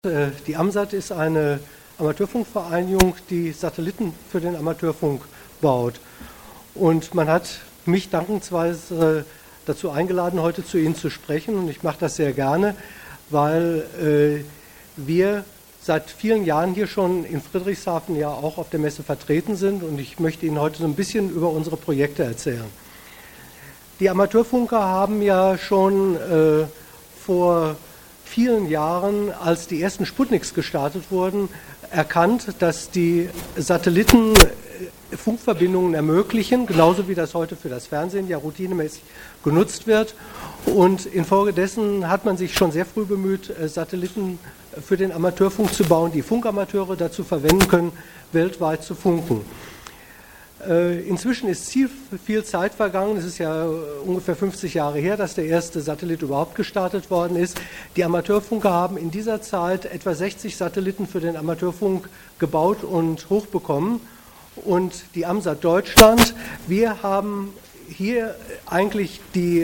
Die AMSAT ist eine Amateurfunkvereinigung, die Satelliten für den Amateurfunk baut. Und man hat mich dankensweise dazu eingeladen, heute zu Ihnen zu sprechen. Und ich mache das sehr gerne, weil wir seit vielen Jahren hier schon in Friedrichshafen ja auch auf der Messe vertreten sind. Und ich möchte Ihnen heute so ein bisschen über unsere Projekte erzählen. Die Amateurfunker haben ja schon vor vielen Jahren, als die ersten Sputniks gestartet wurden, erkannt, dass die Satelliten Funkverbindungen ermöglichen, genauso wie das heute für das Fernsehen ja routinemäßig genutzt wird. Und infolgedessen hat man sich schon sehr früh bemüht, Satelliten für den Amateurfunk zu bauen, die Funkamateure dazu verwenden können, weltweit zu funken. Inzwischen ist viel Zeit vergangen. Es ist ja ungefähr 50 Jahre her, dass der erste Satellit überhaupt gestartet worden ist. Die Amateurfunker haben in dieser Zeit etwa 60 Satelliten für den Amateurfunk gebaut und hochbekommen. Und die AMSAT Deutschland, wir haben hier eigentlich die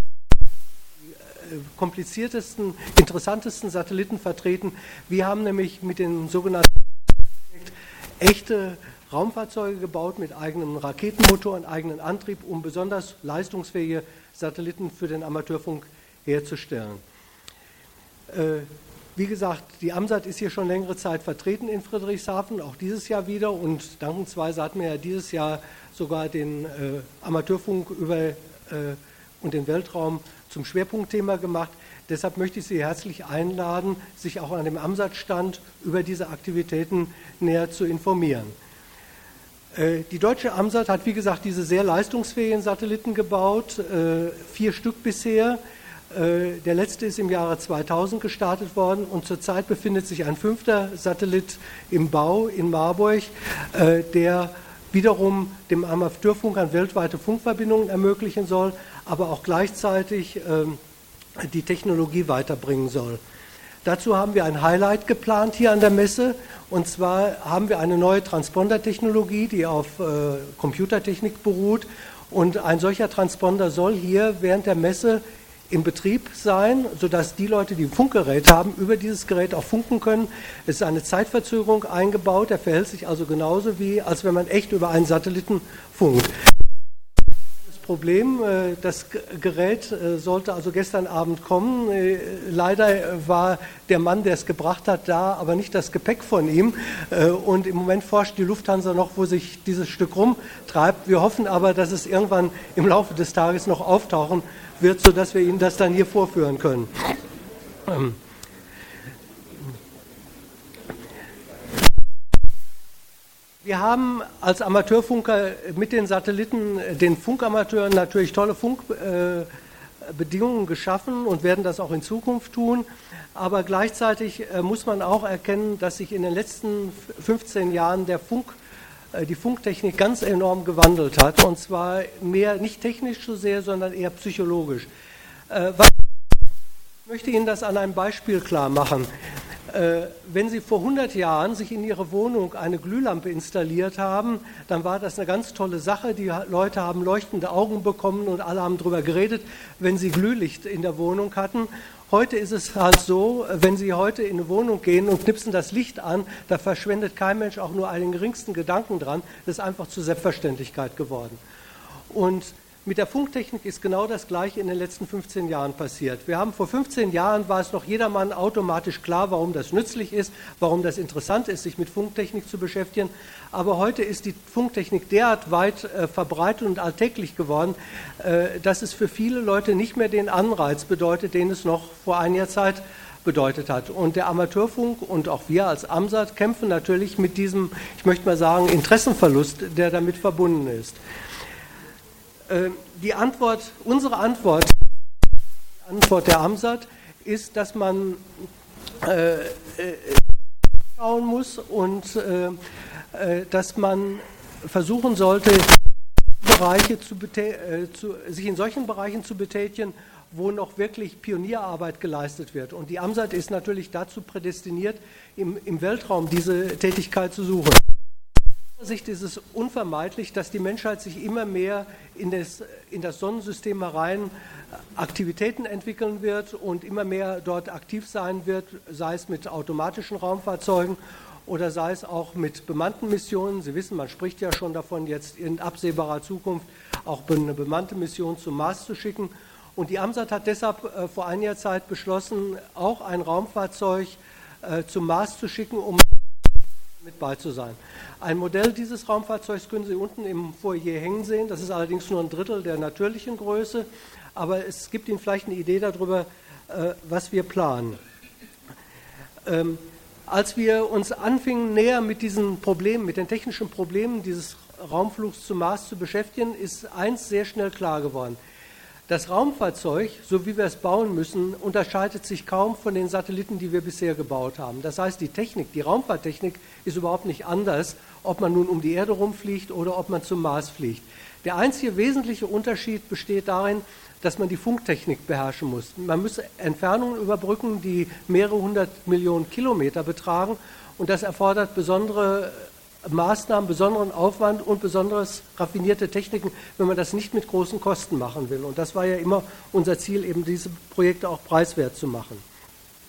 kompliziertesten, interessantesten Satelliten vertreten. Wir haben nämlich mit den sogenannten echte Raumfahrzeuge gebaut mit eigenem Raketenmotor und eigenen Antrieb, um besonders leistungsfähige Satelliten für den Amateurfunk herzustellen. Wie gesagt, die AMSAT ist hier schon längere Zeit vertreten in Friedrichshafen, auch dieses Jahr wieder. Und dankensweise hatten wir ja dieses Jahr sogar den Amateurfunk und den Weltraum zum Schwerpunktthema gemacht. Deshalb möchte ich Sie herzlich einladen, sich auch an dem AMSAT-Stand über diese Aktivitäten näher zu informieren. Die deutsche AMSAT hat, wie gesagt, diese sehr leistungsfähigen Satelliten gebaut, 4 Stück bisher. Der letzte ist im Jahre 2000 gestartet worden und zurzeit befindet sich ein 5. Satellit im Bau in Marburg, der wiederum dem Amateurfunkern weltweite Funkverbindungen ermöglichen soll, aber auch gleichzeitig die Technologie weiterbringen soll. Dazu haben wir ein Highlight geplant hier an der Messe, und zwar haben wir eine neue Transponder-Technologie, die auf Computertechnik beruht, und ein solcher Transponder soll hier während der Messe in Betrieb sein, sodass die Leute, die ein Funkgerät haben, über dieses Gerät auch funken können. Es ist eine Zeitverzögerung eingebaut, der verhält sich also genauso wie, als wenn man echt über einen Satelliten funkt. Problem, das Gerät sollte also gestern Abend kommen. Leider war der Mann, der es gebracht hat, da, aber nicht das Gepäck von ihm. Und im Moment forscht die Lufthansa noch, wo sich dieses Stück rumtreibt. Wir hoffen aber, dass es irgendwann im Laufe des Tages noch auftauchen wird, sodass wir Ihnen das dann hier vorführen können. Wir haben als Amateurfunker mit den Satelliten, den Funkamateuren, natürlich tolle Funkbedingungen geschaffen und werden das auch in Zukunft tun. Aber gleichzeitig muss man auch erkennen, dass sich in den letzten 15 Jahren die Funktechnik ganz enorm gewandelt hat. Und zwar mehr nicht technisch so sehr, sondern eher psychologisch. Ich möchte Ihnen das an einem Beispiel klar machen. Wenn Sie vor 100 Jahren sich in Ihre Wohnung eine Glühlampe installiert haben, dann war das eine ganz tolle Sache. Die Leute haben leuchtende Augen bekommen und alle haben darüber geredet, wenn sie Glühlicht in der Wohnung hatten. Heute ist es halt so, wenn Sie heute in eine Wohnung gehen und knipsen das Licht an, da verschwendet kein Mensch auch nur einen geringsten Gedanken dran. Das ist einfach zur Selbstverständlichkeit geworden. Und mit der Funktechnik ist genau das Gleiche in den letzten 15 Jahren passiert. Wir haben vor 15 Jahren, war es noch jedermann automatisch klar, warum das nützlich ist, warum das interessant ist, sich mit Funktechnik zu beschäftigen. Aber heute ist die Funktechnik derart weit verbreitet und alltäglich geworden, dass es für viele Leute nicht mehr den Anreiz bedeutet, den es noch vor einiger Zeit bedeutet hat. Und der Amateurfunk und auch wir als AMSAT kämpfen natürlich mit diesem, ich möchte mal sagen, Interessenverlust, der damit verbunden ist. Unsere Antwort der AMSAT ist, dass man schauen muss und dass man versuchen sollte, sich in solchen Bereichen zu betätigen, wo noch wirklich Pionierarbeit geleistet wird. Und die AMSAT ist natürlich dazu prädestiniert, im Weltraum diese Tätigkeit zu suchen. Sicht ist es unvermeidlich, dass die Menschheit sich immer mehr in das Sonnensystem herein Aktivitäten entwickeln wird und immer mehr dort aktiv sein wird, sei es mit automatischen Raumfahrzeugen oder sei es auch mit bemannten Missionen. Sie wissen, man spricht ja schon davon, jetzt in absehbarer Zukunft auch eine bemannte Mission zum Mars zu schicken. Und die AMSAT hat deshalb vor einiger Zeit beschlossen, auch ein Raumfahrzeug zum Mars zu schicken, um mit bei zu sein. Ein Modell dieses Raumfahrzeugs können Sie unten im Foyer hängen sehen. Das ist allerdings nur ein Drittel der natürlichen Größe, aber es gibt Ihnen vielleicht eine Idee darüber, was wir planen. Als wir uns anfingen, näher mit diesen Problemen, mit den technischen Problemen dieses Raumflugs zum Mars zu beschäftigen, ist eins sehr schnell klar geworden. Das Raumfahrzeug, so wie wir es bauen müssen, unterscheidet sich kaum von den Satelliten, die wir bisher gebaut haben. Das heißt, die Technik, die Raumfahrttechnik ist überhaupt nicht anders, ob man nun um die Erde rumfliegt oder ob man zum Mars fliegt. Der einzige wesentliche Unterschied besteht darin, dass man die Funktechnik beherrschen muss. Man muss Entfernungen überbrücken, die mehrere hundert Millionen Kilometer betragen, und das erfordert besondere Maßnahmen, besonderen Aufwand und besonders raffinierte Techniken, wenn man das nicht mit großen Kosten machen will. Und das war ja immer unser Ziel, eben diese Projekte auch preiswert zu machen.